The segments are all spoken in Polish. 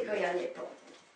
Tego ja nie powiem.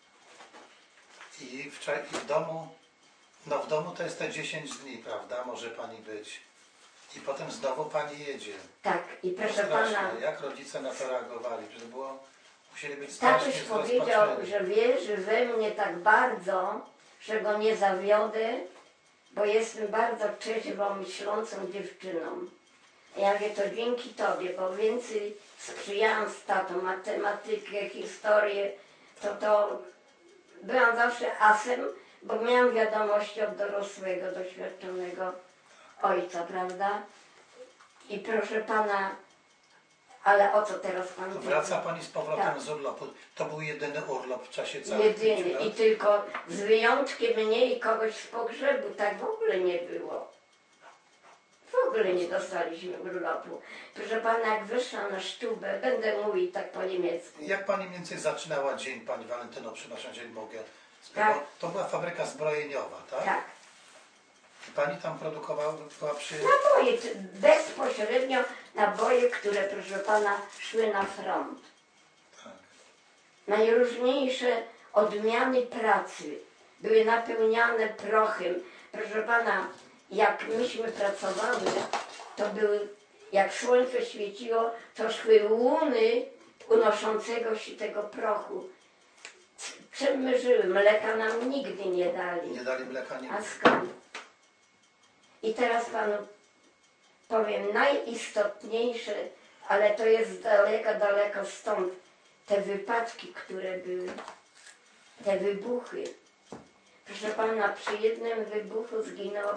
I w domu, no w domu to jest te 10 dni, prawda? Może pani być. I potem znowu pani jedzie. Tak, i proszę Strasznie. pana, Jak rodzice na to reagowali? Że było, musieli być strasznie tatuś powiedział, zrozpaczeni. że wierzy we mnie tak bardzo, że go nie zawiodę, bo jestem bardzo trzeźwo myślącą dziewczyną. Ja mówię, to dzięki tobie, bo więcej sprzyjałam z tatą, matematykę, historię, to byłam zawsze asem, bo miałam wiadomości od dorosłego, doświadczonego ojca, prawda? I proszę pana, ale o co teraz pan To mówi? wraca pani z powrotem Tak. z urlopu. To był jedyny urlop w czasie całych 5 Jedyny lat? i tylko z wyjątkiem mnie i kogoś z pogrzebu, tak w ogóle nie było. W ogóle nie dostaliśmy urlopu. Proszę pana, jak wyszłam na sztubę, będę mówić tak po niemiecku. Jak pani mniej więcej zaczynała dzień, pani Walentyno, przepraszam, dzień mogę. Tak. To była fabryka zbrojeniowa, tak? Tak. I pani tam produkowała przy... Naboje, bezpośrednio naboje, które, proszę pana, szły na front. Tak. Najróżniejsze odmiany pracy były napełniane prochem. Proszę pana, jak myśmy pracowały, to były, jak słońce świeciło, to szły łuny unoszącego się tego prochu. Czym my żyły? Mleka nam nigdy nie dali. Nie dali mleka, nie. A skąd? I teraz panu powiem najistotniejsze, ale to jest daleko, daleko stąd. Te wypadki, które były, te wybuchy. Proszę pana, przy jednym wybuchu zginęło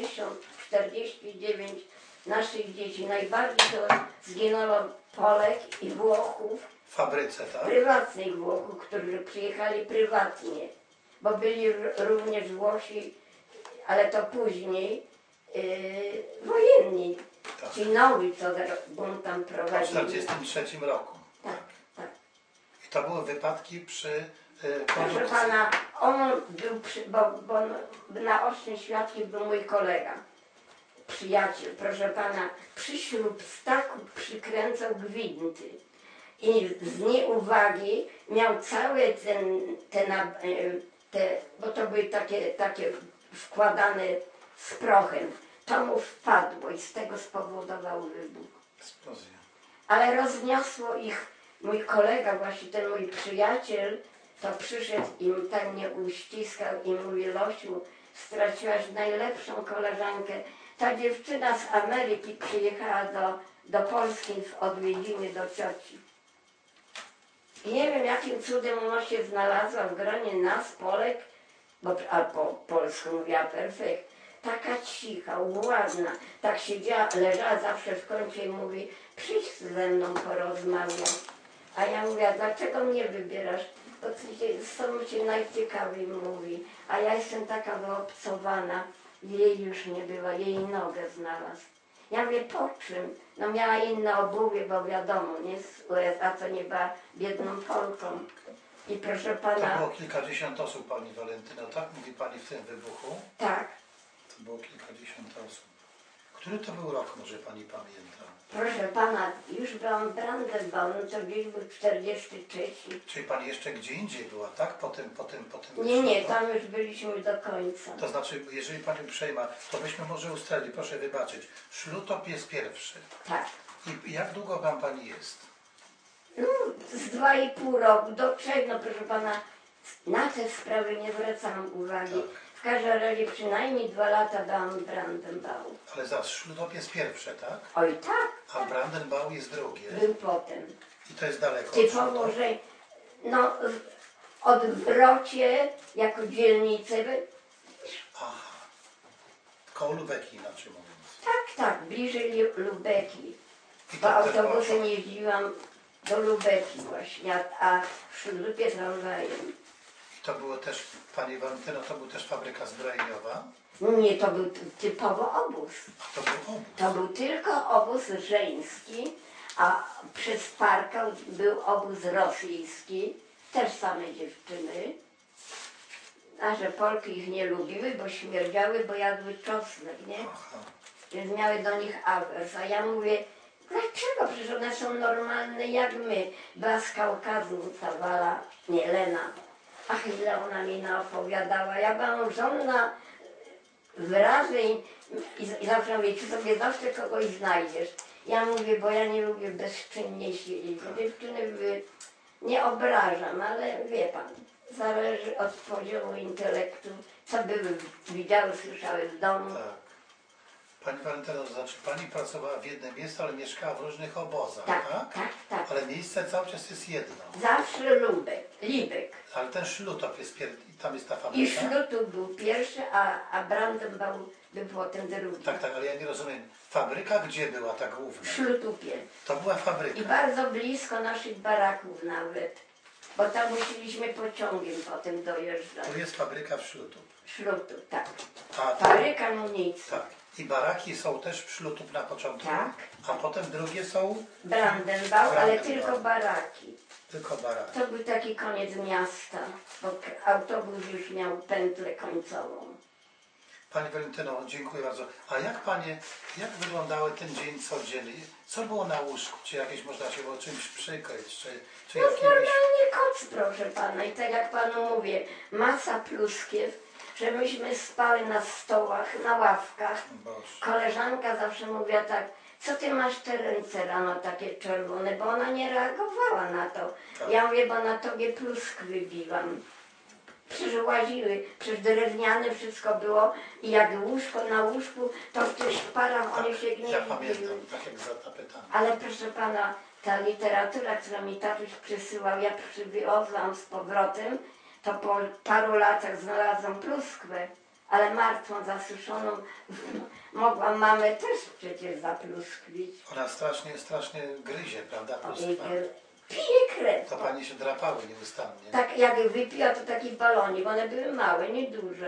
49 naszych dzieci. Najbardziej to zginęło Polek i Włochów, W fabryce, tak? prywatnych Włochów, którzy przyjechali prywatnie, bo byli również Włosi, ale to później, wojenni. Tak. Ci nowi, co bunt tam W prowadzili. 1943 roku. Tak, tak. I to były wypadki przy Proszę produkcji. pana, on był, bo naocznym świadkiem był mój kolega, przyjaciel, proszę pana, przy ślubstaku przykręcał gwinty i z nieuwagi miał całe bo to były takie wkładane z prochem, to mu wpadło i z tego spowodował wybuch. Eksplozja. Ale rozniosło ich, mój kolega, właśnie ten mój przyjaciel, to przyszedł i tak mnie uściskał i mówi, Losiu, straciłaś najlepszą koleżankę. Ta dziewczyna z Ameryki przyjechała do Polski w odwiedziny do cioci. I nie wiem, jakim cudem ona się znalazła w gronie nas, Polek, a po polsku mówiła perfekt. Taka cicha, ładna, tak siedziała, leżała zawsze w kącie i mówi, przyjdź ze mną porozmawiać. A ja mówię, dlaczego mnie wybierasz? Bo z tobą się najciekawiej mówi. A ja jestem taka wyobcowana, jej już nie było, jej nogę znalazł. Ja mówię, po czym? No miała inne obuwie, bo wiadomo, nie z USA, co nie była biedną Polką. I proszę To pana, było kilkadziesiąt osób, pani Walentyno, tak? Mówi pani w tym wybuchu? tak, To było kilkadziesiąt osób. Który to był rok, może pani pamięta? proszę pana, już byłam w Brandenburg, to gdzieś był 43. Czyli pani jeszcze gdzie indziej była, tak? Po tym Nie, wybuchu? tam już byliśmy do końca. To znaczy, jeżeli pani uprzejma, to byśmy może ustalili, proszę wybaczyć, ślutop jest pierwszy. Tak. I jak długo tam pani jest? No, z 2,5 roku do 3, no proszę pana, na te sprawy nie zwracam uwagi. Tak. W każdym razie przynajmniej 2 lata dałam w Brandenburg. Ale zaraz, ślutop jest pierwsze, tak? Oj tak, A Brandenburg jest drugie. był potem. I to jest daleko od Typowo, Ślutowa. że no, w odwrocie jako dzielnicę, Aha. Koło Lubeki, inaczej mówiąc. tak, bliżej Lubeki. I Bo to też autobusem była- jeździłam do Lubeki właśnie, a w Ślubie tramwajem. I to było też, pani Walentyno, to był też fabryka zbrojeniowa. Nie, to był typowo obóz. A to był obóz. To był tylko obóz żeński, a przez parkę był obóz rosyjski, też same dziewczyny. Nasze Polki ich nie lubiły, bo śmierdziały, bo jadły czosnek, nie? Aha. Więc miały do nich awers. A ja mówię, Dlaczego? Przecież one są normalne jak my. Była z Kaukazu ta Wala, nie Lena. Ach, ile ona mi naopowiadała. Ja byłam żonna wyrazy i zawsze mówię, czy sobie zawsze kogoś znajdziesz. Ja mówię, bo ja nie lubię bezczynnie siedzieć. Dziewczyny nie obrażam, ale wie pan, zależy od poziomu intelektu, co były widziały, słyszały w domu. Tak. Pani Walentyno, to znaczy pani pracowała w jednym miejscu, ale mieszkała w różnych obozach, Tak, tak? tak, tak. Ale miejsce cały czas jest jedno. Zawsze Libek. Ale ten Szlutop jest tam jest ta I fabryka? Szlutów był pierwszy, a Brandenburg był potem drugi. Tak, ale ja nie rozumiem. Fabryka gdzie była ta główna? W Szlutupie. To była fabryka. I bardzo blisko naszych baraków nawet. Bo tam musieliśmy pociągiem potem dojeżdżać. Tu jest fabryka w Szlutop. Szlutów, tak. A Fabryka amunicji. tak. I baraki są też w Szlutop na początku? Tak. A potem drugie są Brandenburg, ale Brandenburg. tylko baraki. tylko baraki. To był taki koniec miasta, bo autobus już miał pętlę końcową. Pani Walentyno, dziękuję bardzo. A jak wyglądały ten dzień codzienny? Co było na łóżku? Czy jakieś można się było czymś przykryć? Czy No jakimiś... normalnie koc, proszę pana. I tak jak panu mówię, masa pluskiew, że myśmy spały na stołach, na ławkach. Boże. Koleżanka zawsze mówiła tak, co ty masz te ręce rano takie czerwone, bo ona nie reagowała na to. Tak. Ja mówię, bo na tobie pluskwy biłam. Przecież łaziły, przecież drewniane wszystko było i jak na łóżku, to w tych szparach one się Ja gnieździli. pamiętam, tak jak zapytałem. Ale proszę pana, ta literatura, którą mi tatuś przysyłał, ja przywiozłam z powrotem, to po paru latach znalazłam pluskwę, ale martwą, zasuszoną. Mogłam mamę też przecież zapluskwić. Ona strasznie gryzie, prawda? Pluskwa. Pije krew. To pani się drapały nieustannie. Tak jak wypiła, to taki balonik, one były małe, nieduże.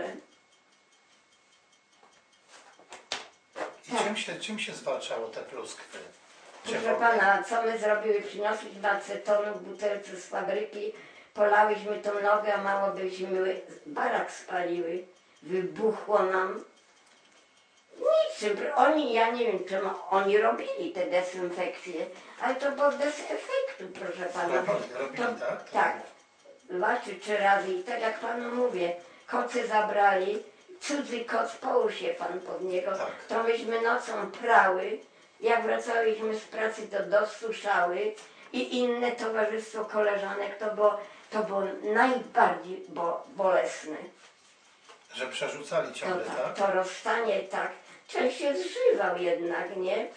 I czym się zwalczało te pluskwy? Proszę pana, co my zrobiły? Przyniosliśmy acetonu w butelce z fabryki, polałyśmy tą nogę, a mało byśmy barak spaliły. Wybuchło nam. Niczym. Ja nie wiem, czym oni robili te dezynfekcje, ale to było bez efektu, proszę pana. Robili, tak? Tak. 2 czy 3 razy i tak jak panu mówię, kocy zabrali, cudzy koc, połóż się pan pod niego, Tak. to myśmy nocą prały, jak wracałyśmy z pracy to dosuszały i inne towarzystwo koleżanek to było najbardziej bolesne. Że przerzucali ciągle, tak? To rozstanie tak, część się zżywał jednak, nie?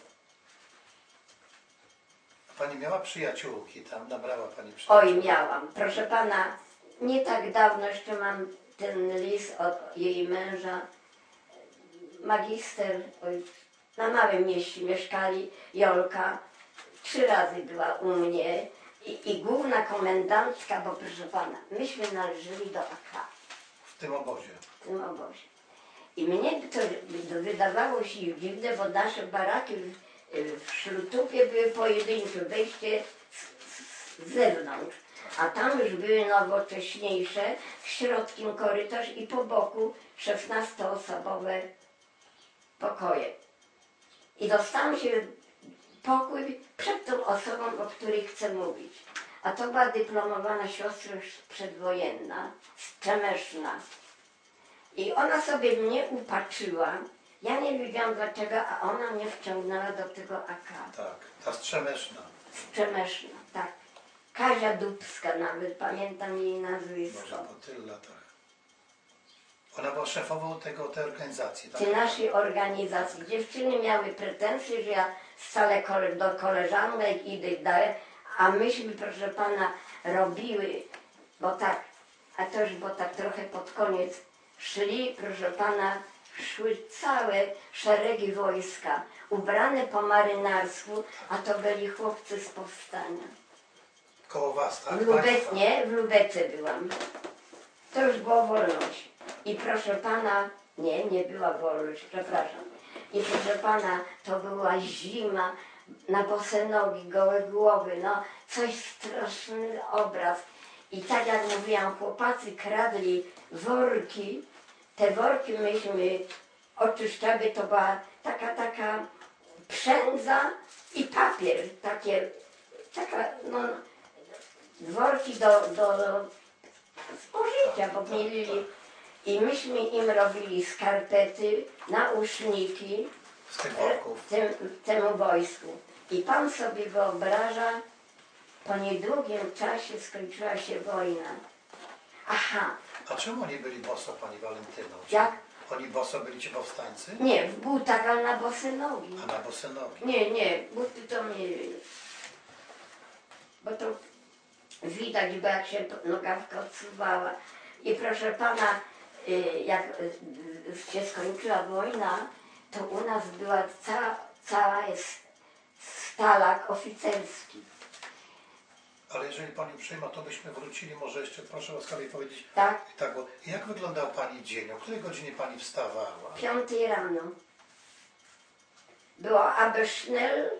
Pani miała przyjaciółki tam, nabrała pani przyjaciółki. Oj, miałam. Proszę pana, nie tak dawno jeszcze mam ten list od jej męża. Magister, na małym mieście mieszkali, Jolka. 3 razy była u mnie i główna komendantka, bo proszę pana, myśmy należeli do AK W tym obozie. w tym obozie. I mnie to wydawało się dziwne, bo nasze baraki w Szlutupie były pojedyncze, wejście z zewnątrz, a tam już były nowocześniejsze, środkiem korytarz i po boku 16-osobowe pokoje. I dostałam się pokój przed tą osobą, o której chcę mówić. A to była dyplomowana siostra już przedwojenna, z Przemeszna. I ona sobie mnie upatrzyła. Ja nie wiedziałam dlaczego, a ona mnie wciągnęła do tego AK. Tak, ta Strzemeszna. Z Przemeszna, tak. Kazia Dubska nawet, pamiętam jej nazwisko. Może po tylu latach. Ona była szefową tej organizacji, tak? Tej naszej organizacji. Dziewczyny miały pretensje, że ja wcale do koleżanek idę dalej, a myśmy, proszę pana, robiły, bo tak, a to już bo tak trochę pod koniec, szli, proszę pana, szły całe szeregi wojska, ubrane po marynarsku, a to byli chłopcy z powstania. Koło was, tak? W Lubece byłam. To już było wolność. I proszę pana, nie była wolność, przepraszam. I proszę pana, to była zima, na bose nogi, gołe głowy, no coś straszny obraz. I tak jak mówiłam, chłopacy kradli worki, te worki myśmy oczyszczały, to była taka przędza i papier. No, worki do spożycia, bo mieli. I myśmy im robili skarpety, nauszniki Z tych worków. temu wojsku. I pan sobie wyobraża, po niedługim czasie skończyła się wojna. Aha, A czemu oni byli boso, pani Walentyno? jak? Oni boso byli ci powstańcy? Nie, w butach, ale na bose nogi. A na bose nogi. Nie, buty to mieli. Bo to widać, bo jak się nogawka odsuwała. I proszę pana, jak się skończyła wojna, to u nas była cała jest stalak oficerski. Ale jeżeli pani uprzejma, to byśmy wrócili, może jeszcze proszę łaskawie powiedzieć. Tak? Tak, bo jak wyglądał pani dzień? O której godzinie pani wstawała? 5 rano. Było aber schnell,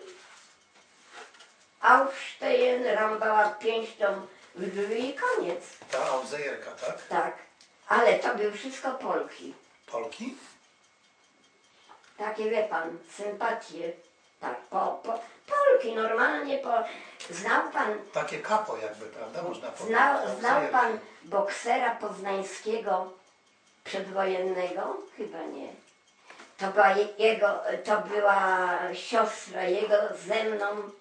aufstehen, rąbała pięścią w drzwi i koniec. Ta Auzejerka, tak? Tak. Ale to były wszystko Polki. Polki? Takie, wie pan, sympatie. Tak, Polki normalnie, znał pan, Takie kapo jakby, prawda? Można powiedzieć. znał Auzejerki. pan boksera poznańskiego przedwojennego? Chyba nie. To była siostra jego ze mną